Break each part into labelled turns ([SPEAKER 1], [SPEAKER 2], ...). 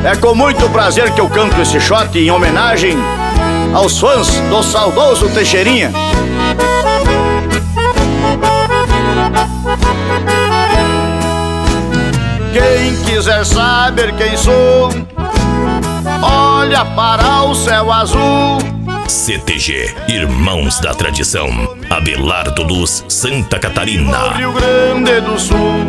[SPEAKER 1] É com muito prazer que eu canto esse shot em homenagem aos fãs do saudoso Teixeirinha. Quem quiser saber quem sou, olha para o céu azul.
[SPEAKER 2] CTG, Irmãos da Tradição, Abelardo Luz, Santa Catarina.
[SPEAKER 1] No Rio Grande do Sul,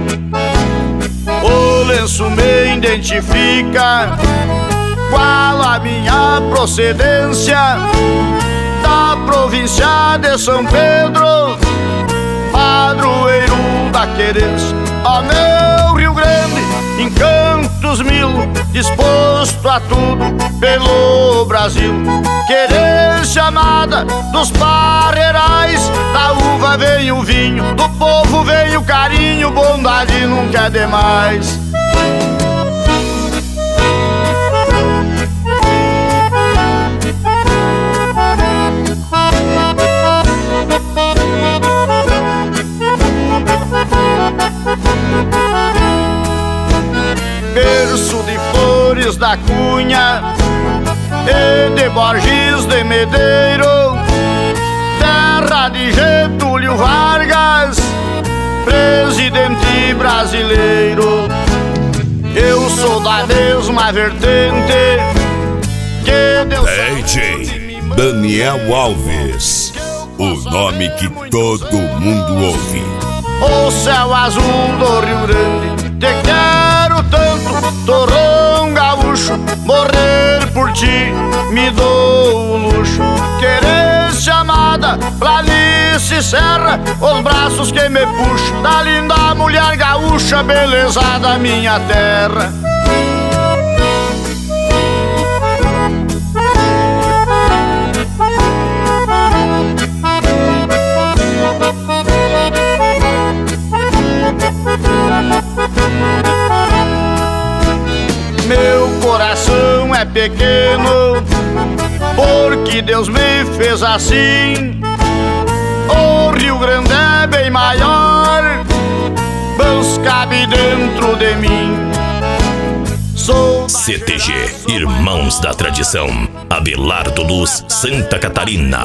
[SPEAKER 1] o lenço me identifica. Qual a minha procedência? Da província de São Pedro, padroeiro da querência. Ó meu Rio Grande, encantos mil, disposto a tudo pelo Brasil. Querência amada dos parreirais, da uva vem o vinho, do povo vem o carinho, bondade nunca é demais. Berço de Flores da Cunha e de Borges de Medeiro, terra de Getúlio Vargas, presidente brasileiro. Eu sou da mesma vertente que Deus.
[SPEAKER 3] DJ Daniel Alves, o nome que todo mundo ouve.
[SPEAKER 1] O céu azul do Rio Grande, te quero tanto, torrão gaúcho, morrer por ti me dou o luxo. Querência amada, planície serra, os braços que me puxam da linda mulher gaúcha, beleza da minha terra. Meu coração é pequeno, porque Deus me fez assim. O Rio Grande é bem maior, mas cabe dentro de mim. Sou
[SPEAKER 2] CTG, Irmãos da Tradição, Abelardo Luz, Santa Catarina.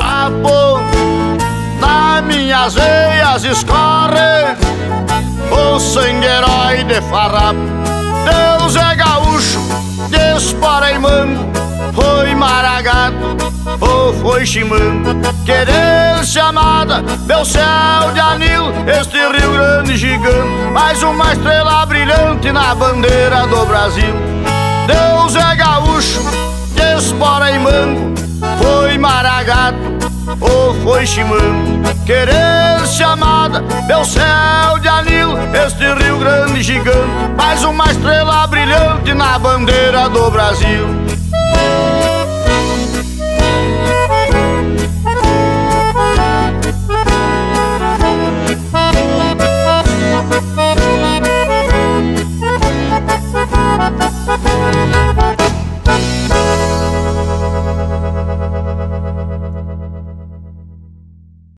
[SPEAKER 1] Das minhas veias escorre o sangue herói de farrapo. Deus é gaúcho, dispara em mango, foi maragato ou foi chimango. Querência amada, meu céu de anil, este Rio Grande gigante, mais uma estrela brilhante na bandeira do Brasil. Deus é gaúcho, dispara em mango, foi maragato ou foi chimango. Querência amada, meu céu de anil, este Rio Grande gigante, mais uma estrela brilhante na bandeira do Brasil.